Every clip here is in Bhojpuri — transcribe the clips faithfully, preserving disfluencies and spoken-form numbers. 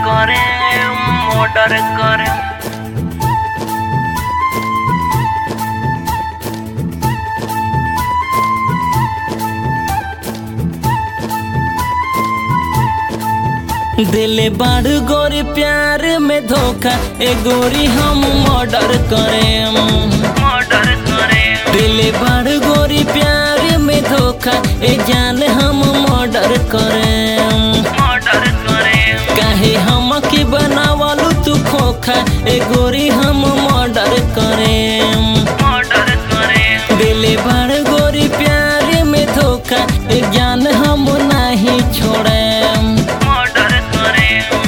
करे मर्डर करे दिले बाड़ गोरी प्यार में धोखा ए गोरी हम मर्डर करें मर्डर करे दिले बाड़ गोरी प्यार में धोखा ए जान हम मर्डर करें मर्डर करे काहे हम की बनावलू तू खोखा ए गोरी हम मर्डर करें मर्डर करे दिले बाड़ गोरी प्यार में धोखा ए जान हम नहीं छोड़े मर्डर करे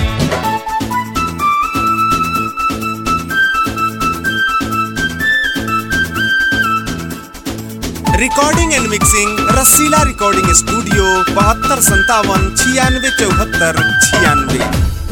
recording and mixing Rasila recording studio बहत्तर संतावन छियानवे चौहत्तर छियानवे।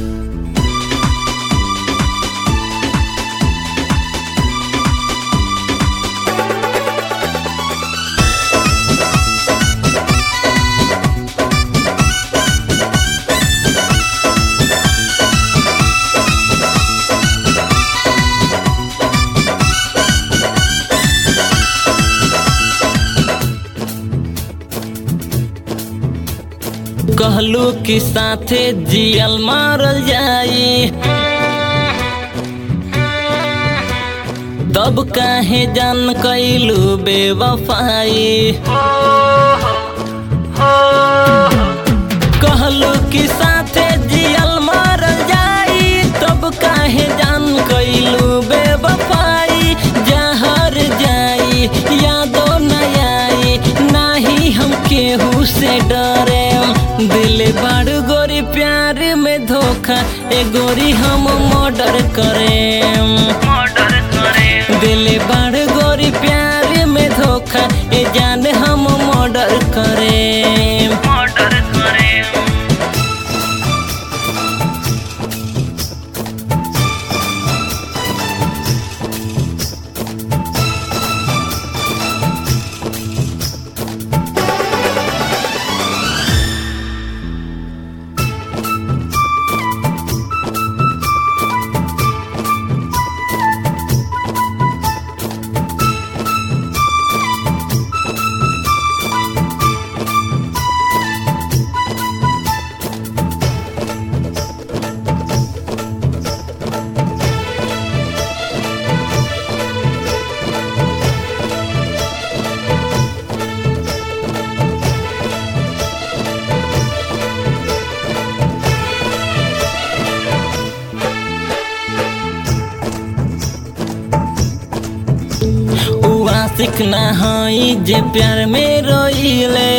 कहलू कि साथे जियल मारल जाई तब काहे जान कैलू बेवफाई कहलू कि साथे जियल मारल जाई तब काहे जान कैलू बेवफाई जहर जाई यादो न आई नाही हम केहू से डरे दिल बाड़ गोरी प्यार में धोखा ए गोरी हम मर्डर करें मर्डर करे दिल बाड़ गोरी प्यार में धोखा ए जान हम मर्डर करें मर्डर करे आशिक ना हई जे प्यार में रोइले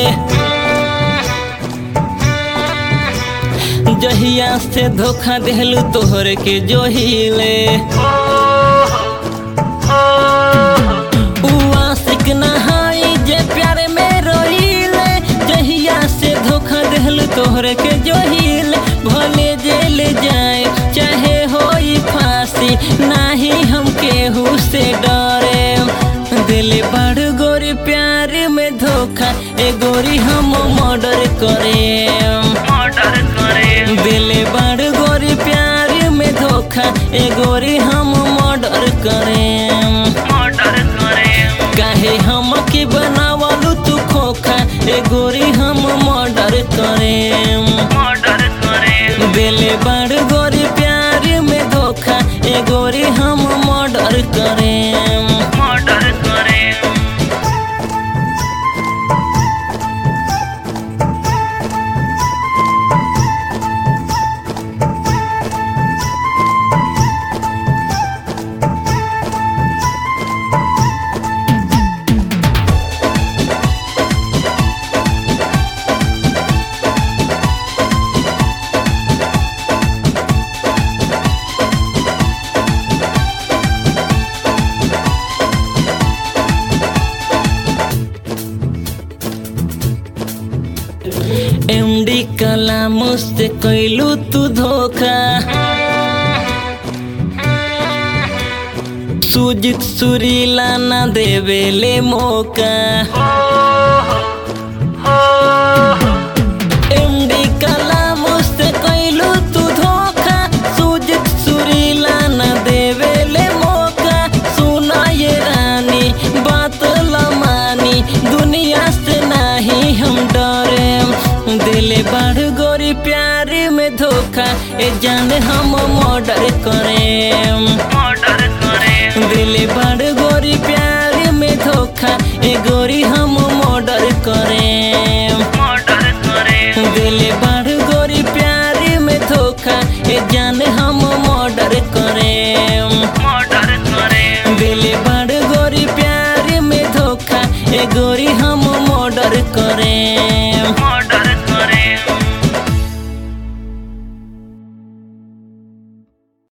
जहिया से धोखा देलू तोहरे के जोहिले आशिक ना हई जे प्यार में रोइले जहिया से धोखा देलू तोहरे के जोहिले भले जेल जाए चाहे होई फांसी नाही हम केहू से डरे दिल बाड़ गोरी प्यार में धोखा ए गोरी हम मर्डर करें मर्डर करे दिल बाड़ गोरी प्यार में धोखा ए गोरी हम मर्डर करें मर्डर करे काहे हम की बनावलू तू खोखा ए गोरी हम मर्डर करें मर्डर करे दिल बाड़ गोरी प्यार में धोखा ए गोरी हम मर्डर करें मर्डर करे एमडी कलाम से कैलू तू धोखा सुजित सुरीला ना देवेले मौका एमडी कलाम से कैलू तू धोखा ए जान हम मर्डर करेम मर्डर करेम दिले बड़ गोरी प्यार में धोखा ए गोरी हम मर्डर करेम मर्डर करेम दिले बड़ गोरी प्यार में धोखा ए जान